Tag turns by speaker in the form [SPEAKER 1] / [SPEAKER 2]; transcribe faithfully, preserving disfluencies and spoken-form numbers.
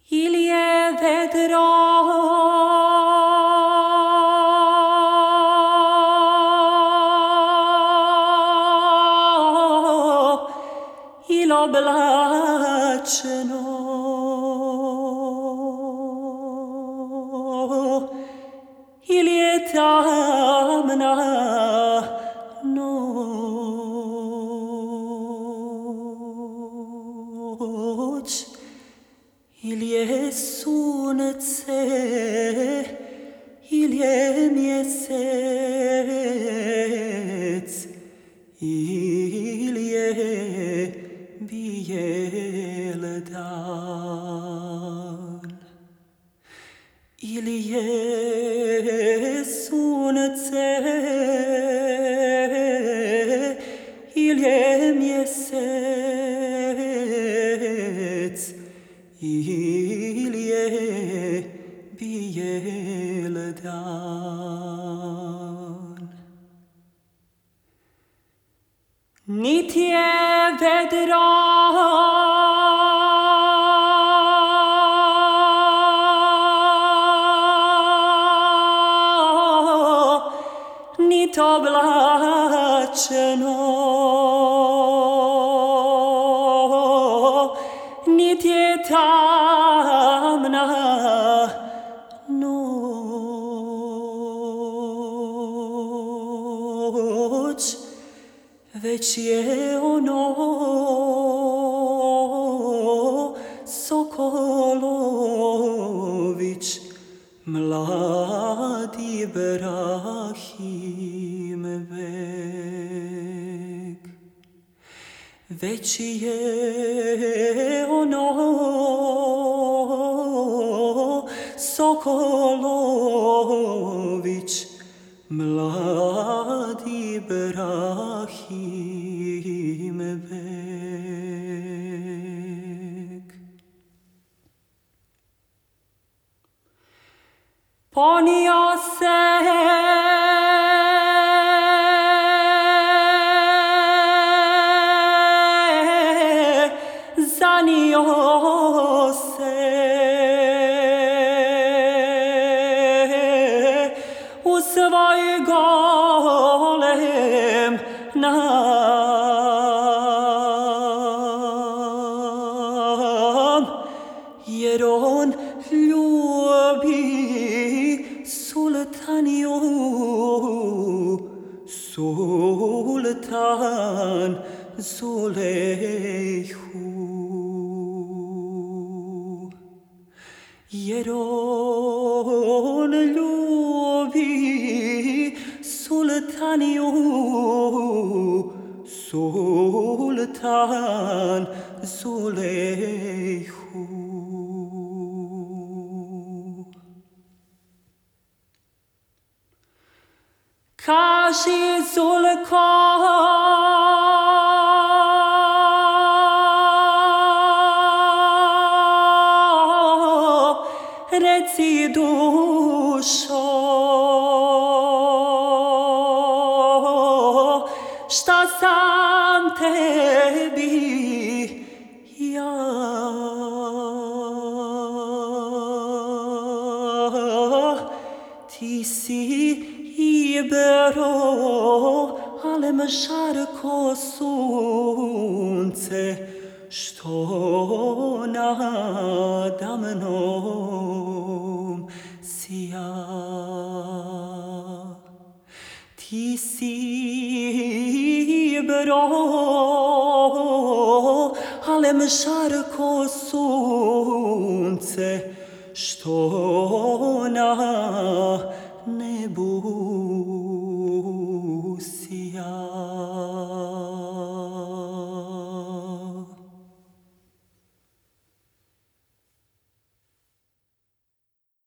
[SPEAKER 1] Il je vedro il oblačeno, il je tamna noć, il je sunce, il je mjesec, il je bijel dan. Il je sunce, il je mjesec, il je bijel dan. Niti je vedro nit oblačeno, nit je tamna noć, već je ono Sokolović, mladi Brahim beg. Već je ono Sokolović, mladi Brahim beg. Ponio se zanio se u svoj golem nam, jer on ljubi sultaniju, sultan Zulejhu. Jer on ljubi sultaniju, sultan Zulejhu. Kaži Zulko, reci dušo, šta sam tebi ja. Ti si Ibero, alem žarko sunce, što nada mnom sija. Ti si Ibero, alem žarko sunce, što